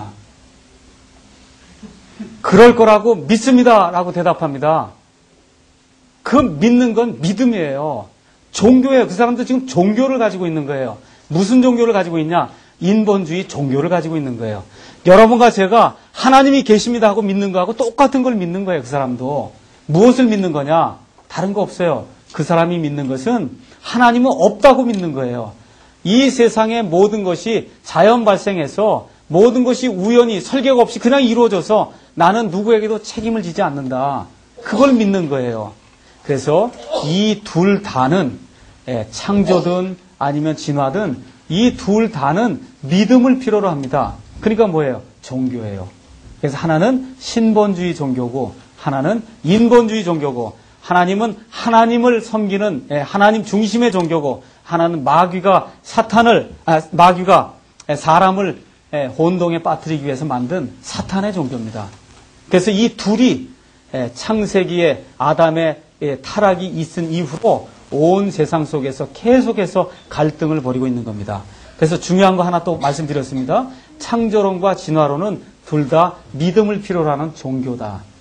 그럴 거라고 믿습니다. 라고 대답합니다. 그 믿는 건 믿음이에요. 종교예요. 그 사람도 지금 종교를 가지고 있는 거예요. 무슨 종교를 가지고 있냐? 인본주의 종교를 가지고 있는 거예요. 여러분과 제가 하나님이 계십니다 하고 믿는 거하고 똑같은 걸 믿는 거예요. 그 사람도. 무엇을 믿는 거냐? 다른 거 없어요. 그 사람이 믿는 것은 하나님은 없다고 믿는 거예요. 이 세상의 모든 것이 자연 발생해서 모든 것이 우연히 설계가 없이 그냥 이루어져서 나는 누구에게도 책임을 지지 않는다. 그걸 믿는 거예요. 그래서 이 둘 다는 창조든 아니면 진화든 이 둘 다는 믿음을 필요로 합니다. 그러니까 뭐예요? 종교예요. 그래서 하나는 신본주의 종교고 하나는 인본주의 종교고 하나님은 하나님을 섬기는 하나님 중심의 종교고 하나는 마귀가 사탄을 아, 마귀가 사람을 혼동에 빠뜨리기 위해서 만든 사탄의 종교입니다. 그래서 이 둘이 창세기에 아담의 타락이 있은 이후로 온 세상 속에서 계속해서 갈등을 벌이고 있는 겁니다. 그래서 중요한 거 하나 또 말씀드렸습니다. 창조론과 진화론은 둘 다 믿음을 필요로 하는 종교다.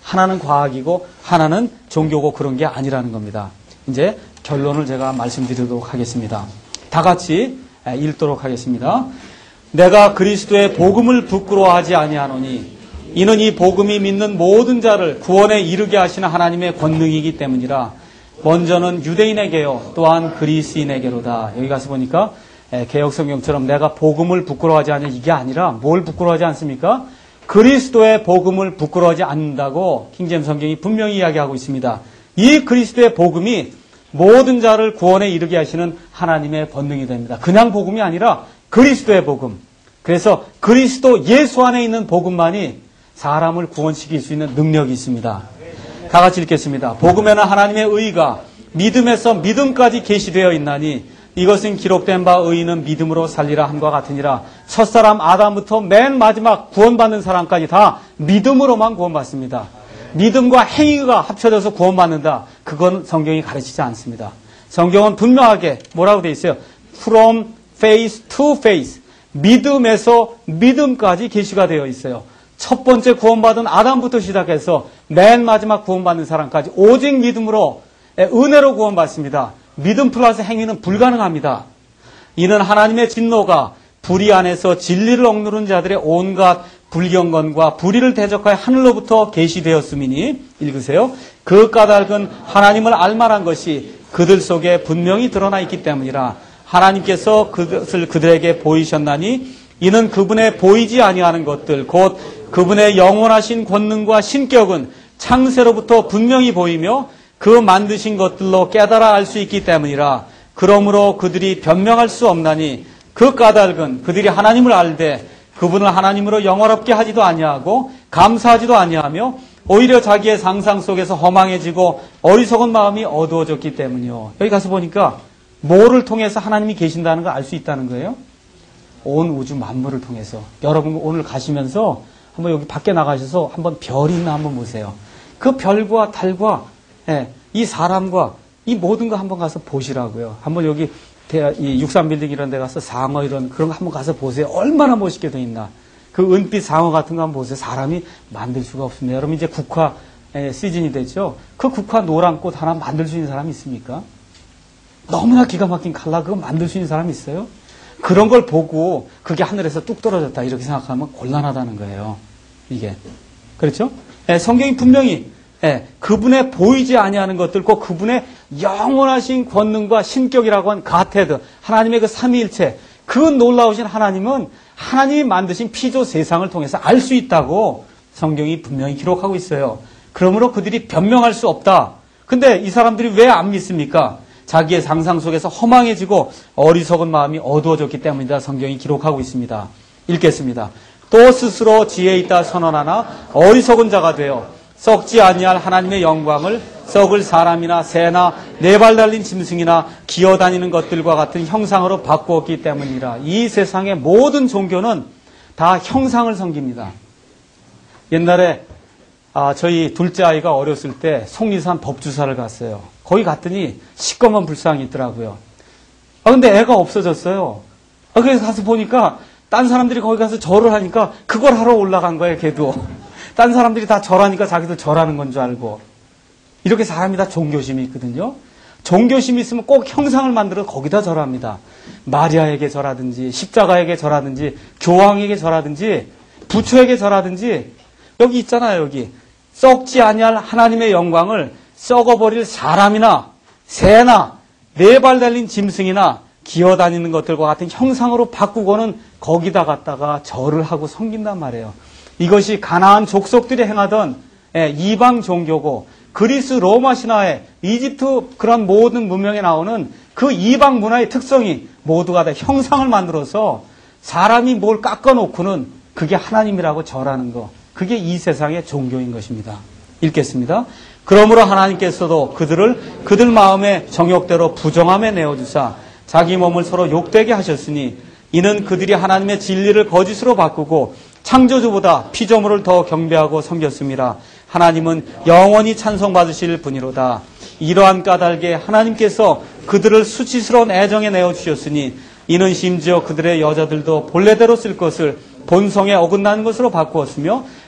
하나는 과학이고 하나는 종교고 그런 게 아니라는 겁니다. 이제 결론을 제가 말씀드리도록 하겠습니다. 다 같이 읽도록 하겠습니다. 내가 그리스도의 복음을 부끄러워하지 아니하노니 이는 이 복음이 믿는 모든 자를 구원에 이르게 하시는 하나님의 권능이기 때문이라. 먼저는 유대인에게요 또한 그리스인에게로다. 여기 가서 보니까 개역성경처럼 내가 복음을 부끄러워하지 않냐 이게 아니라 뭘 부끄러워하지 않습니까? 그리스도의 복음을 부끄러워하지 않는다고 킹제임스 성경이 분명히 이야기하고 있습니다. 이 그리스도의 복음이 모든 자를 구원에 이르게 하시는 하나님의 권능이 됩니다. 그냥 복음이 아니라 그리스도의 복음. 그래서 그리스도 예수 안에 있는 복음만이 사람을 구원시킬 수 있는 능력이 있습니다. 다 같이 읽겠습니다. 복음에는 하나님의 의가 믿음에서 믿음까지 계시되어 있나니 이것은 기록된 바 의인은 믿음으로 살리라 함과 같으니라. 첫사람 아담부터 맨 마지막 구원받는 사람까지 다 믿음으로만 구원받습니다. 믿음과 행위가 합쳐져서 구원받는다. 그건 성경이 가르치지 않습니다. 성경은 분명하게 뭐라고 되어 있어요? From faith to faith. 믿음에서 믿음까지 계시가 되어 있어요. 첫 번째 구원받은 아담부터 시작해서 맨 마지막 구원받는 사람까지 오직 믿음으로 은혜로 구원받습니다. 믿음 플러스 행위는 불가능합니다. 이는 하나님의 진노가 불의 안에서 진리를 억누른 자들의 온갖 불경건과 불의를 대적하여 하늘로부터 계시되었음이니 읽으세요. 그 까닭은 하나님을 알만한 것이 그들 속에 분명히 드러나 있기 때문이라. 하나님께서 그것을 그들에게 보이셨나니 이는 그분의 보이지 아니하는 것들 곧 그분의 영원하신 권능과 신격은 창세로부터 분명히 보이며 그 만드신 것들로 깨달아 알 수 있기 때문이라. 그러므로 그들이 변명할 수 없나니 그 까닭은 그들이 하나님을 알되 그분을 하나님으로 영화롭게 하지도 아니하고 감사하지도 아니하며 오히려 자기의 상상 속에서 허망해지고 어리석은 마음이 어두워졌기 때문이요. 여기 가서 보니까 뭐를 통해서 하나님이 계신다는 걸 알 수 있다는 거예요? 온 우주 만물을 통해서. 여러분 오늘 가시면서 한번 여기 밖에 나가셔서 한번 별이 있나 한번 보세요. 그 별과 달과 예, 이 사람과 이 모든 거 한번 가서 보시라고요. 한번 여기 이 육삼빌딩 이런 데 가서 상어 이런 그런 거 한번 가서 보세요. 얼마나 멋있게 돼 있나. 그 은빛 상어 같은 거 한번 보세요. 사람이 만들 수가 없습니다. 여러분 이제 국화 시즌이 됐죠. 그 국화 노란 꽃 하나 만들 수 있는 사람이 있습니까? 너무나 기가 막힌 컬러 그거 만들 수 있는 사람이 있어요? 그런 걸 보고 그게 하늘에서 뚝 떨어졌다 이렇게 생각하면 곤란하다는 거예요. 이게. 그렇죠? 예, 성경이 분명히 예, 그분의 보이지 아니하는 것들, 꼭 그분의 영원하신 권능과 신격이라고 한 가테드, 하나님의 그 삼위일체, 그 놀라우신 하나님은 하나님이 만드신 피조 세상을 통해서 알 수 있다고 성경이 분명히 기록하고 있어요. 그러므로 그들이 변명할 수 없다. 근데 이 사람들이 왜 안 믿습니까? 자기의 상상 속에서 허망해지고 어리석은 마음이 어두워졌기 때문이다. 성경이 기록하고 있습니다. 읽겠습니다. 또 스스로 지혜 있다 선언하나 어리석은 자가 되어 썩지 아니할 하나님의 영광을 썩을 사람이나 새나 네 발 달린 짐승이나 기어다니는 것들과 같은 형상으로 바꾸었기 때문이라. 이 세상의 모든 종교는 다 형상을 섬깁니다. 옛날에 아, 저희 둘째 아이가 어렸을 때 속리산 법주사를 갔어요. 거기 갔더니 시꺼먼 불상이 있더라고요. 아, 근데 애가 없어졌어요. 아, 그래서 가서 보니까 딴 사람들이 거기 가서 절을 하니까 그걸 하러 올라간 거예요, 걔도. 딴 사람들이 다 절하니까 자기도 절하는 건 줄 알고. 이렇게 사람이 다 종교심이 있거든요. 종교심이 있으면 꼭 형상을 만들어 거기다 절합니다. 마리아에게 절하든지 십자가에게 절하든지 교황에게 절하든지 부처에게 절하든지 여기 있잖아요. 여기 썩지 아니할 하나님의 영광을 썩어버릴 사람이나 새나 네 발 달린 짐승이나 기어다니는 것들과 같은 형상으로 바꾸고는 거기다 갖다가 절을 하고 섬긴단 말이에요. 이것이 가나안 족속들이 행하던 이방 종교고 그리스 로마 신화에 이집트 그런 모든 문명에 나오는 그 이방 문화의 특성이 모두가 다 형상을 만들어서 사람이 뭘 깎아놓고는 그게 하나님이라고 절하는 거. 그게 이 세상의 종교인 것입니다. 읽겠습니다. 그러므로 하나님께서도 그들을 그들 마음의 정욕대로 부정함에 내어주사 자기 몸을 서로 욕되게 하셨으니 이는 그들이 하나님의 진리를 거짓으로 바꾸고 창조주보다 피조물을 더 경배하고 섬겼습니다. 하나님은 영원히 찬송받으실 분이로다. 이러한 까닭에 하나님께서 그들을 수치스러운 애정에 내어주셨으니 이는 심지어 그들의 여자들도 본래대로 쓸 것을 본성에 어긋나는 것으로 바꾸었으며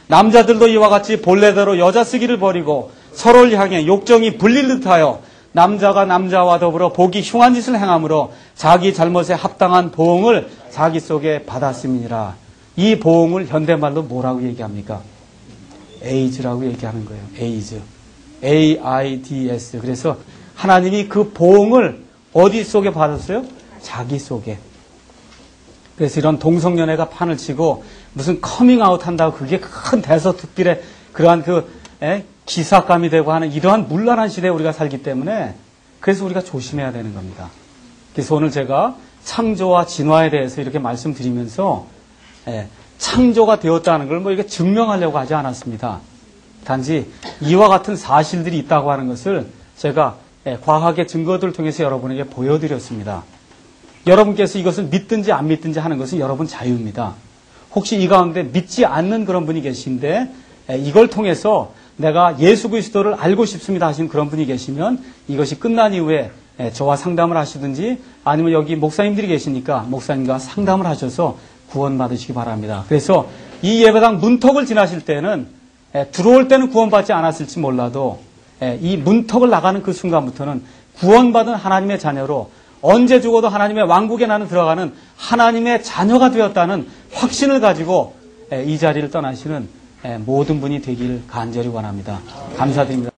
남자들도 이와 같이 본래대로 여자 쓰기를 버리고 서로를 향해 욕정이 불릴 듯하여 남자가 남자와 더불어 보기 흉한 짓을 행함으로 자기 잘못에 합당한 보응을 자기 속에 받았음이니라. 이 보응을 현대말로 뭐라고 얘기합니까? 에이즈라고 얘기하는 거예요. 에이즈. 에이 아이 디 에스. 그래서 하나님이 그 보응을 어디 속에 받았어요? 자기 속에. 그래서 이런 동성연애가 판을 치고 무슨 커밍아웃 한다고 그게 큰 대서특필의 그러한 그 에? 기사감이 되고 하는 이러한 문란한 시대에 우리가 살기 때문에 그래서 우리가 조심해야 되는 겁니다. 그래서 오늘 제가 창조와 진화에 대해서 이렇게 말씀드리면서 에, 창조가 되었다는 걸 뭐 이렇게 증명하려고 하지 않았습니다. 단지 이와 같은 사실들이 있다고 하는 것을 제가 에, 과학의 증거들을 통해서 여러분에게 보여드렸습니다. 여러분께서 이것을 믿든지 안 믿든지 하는 것은 여러분 자유입니다. 혹시 이 가운데 믿지 않는 그런 분이 계신데 에, 이걸 통해서 내가 예수 그리스도를 알고 싶습니다 하시는 그런 분이 계시면 이것이 끝난 이후에 저와 상담을 하시든지 아니면 여기 목사님들이 계시니까 목사님과 상담을 하셔서 구원받으시기 바랍니다. 그래서 이 예배당 문턱을 지나실 때는 들어올 때는 구원받지 않았을지 몰라도 이 문턱을 나가는 그 순간부터는 구원받은 하나님의 자녀로 언제 죽어도 하나님의 왕국에 나는 들어가는 하나님의 자녀가 되었다는 확신을 가지고 이 자리를 떠나시는 모든 분이 되길 간절히 원합니다. 감사드립니다.